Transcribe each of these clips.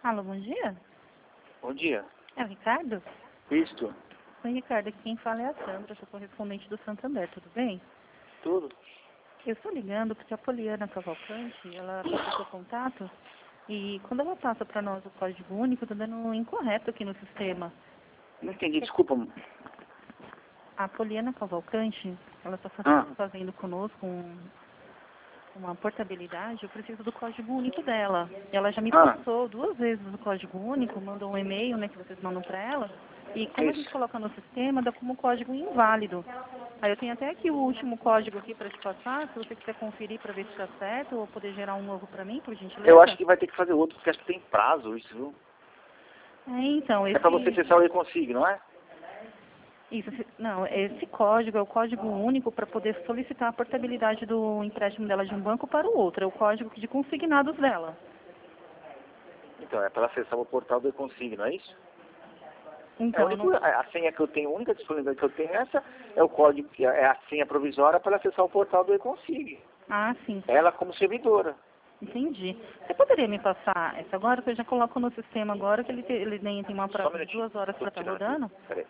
Alô, bom dia. Bom dia. É o Ricardo? Isto? Oi, Ricardo. Aqui quem fala é a Sandra, sou correspondente do Santander, tudo bem? Tudo? Eu estou ligando porque a Poliana Cavalcante, ela passou seu contato e quando ela passa para nós o código único, está dando um incorreto aqui no sistema. Não entendi, desculpa. A Poliana Cavalcante, ela está fazendo conosco uma portabilidade, eu preciso do código único dela. Ela já me passou 2 vezes o código único, mandou um e-mail, né, que vocês mandam para ela, e como a gente coloca no sistema, dá como código inválido. Aí eu tenho até aqui o último código aqui para te passar, se você quiser conferir para ver se está certo, ou poder gerar um novo para mim, por gentileza. Eu acho que vai ter que fazer outro, porque acho que tem prazo isso, viu? Então, É para você acessar o e-Consig, não é? Isso, não, esse código é o código único para poder solicitar a portabilidade do empréstimo dela de um banco para o outro. É o código de consignados dela. Então, é para acessar o portal do e-Consig, não é isso? Então, a senha que eu tenho, a única disponibilidade que eu tenho é o código, que é a senha provisória para acessar o portal do e-Consig. Ah, sim. Ela como servidora. Entendi. Você poderia me passar essa agora, que eu já coloco no sistema agora, que ele nem tem uma prazo de 2 horas para estar rodando? Peraí.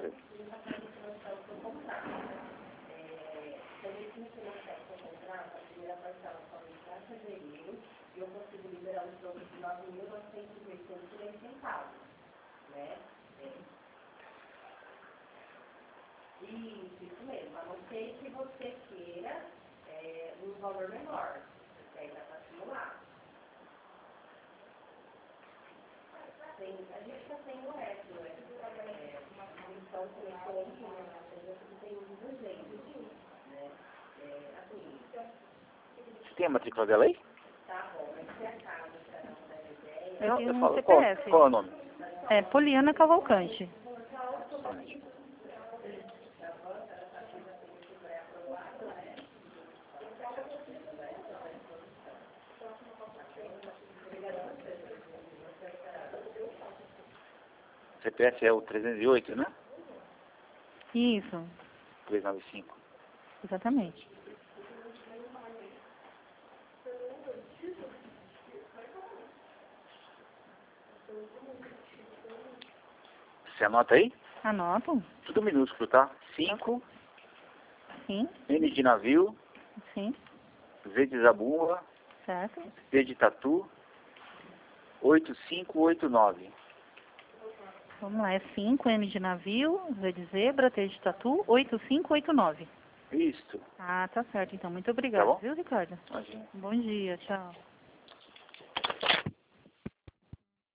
Isso mesmo, a não ser que você queira um valor menor, você ainda para simular. A gente está sem o resto, né? Então, telefone, você tem um jeito, né? Assim, Você tem a matrícula dela aí? tá bom, mas se acaso para não dar ideia... Eu tenho um CPF. Qual é o nome? É Poliana Cavalcante. CPF é o 308, né? Isso, 395. exatamente. Você anota aí? Anoto? Tudo minúsculo, tá? 5, Sim, N de navio, sim, Z de zabumba, certo. T de tatu, 8589. Vamos lá, é 5, M de navio, Z de zebra, T de tatu, 8589. Isso. Ah, tá certo então. Muito obrigada, Tá bom? viu, Ricardo? Imagina. Bom dia, tchau.